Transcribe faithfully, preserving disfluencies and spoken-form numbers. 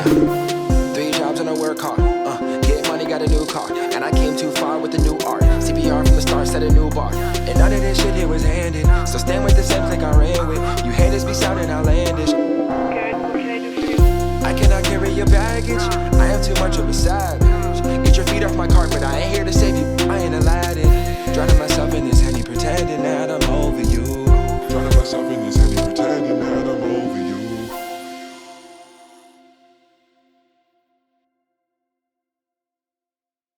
Yeah. Three jobs and I work hard. Uh, get money, got a new car. And I came too far with the new art. C B R from the start, set a new bar. And none of this shit here was handed. So stand with the same clique I ran with. You haters be sounding outlandish. I cannot carry your baggage. I am too much of a savage. Get your feet off my carpet, I ain't here to save you.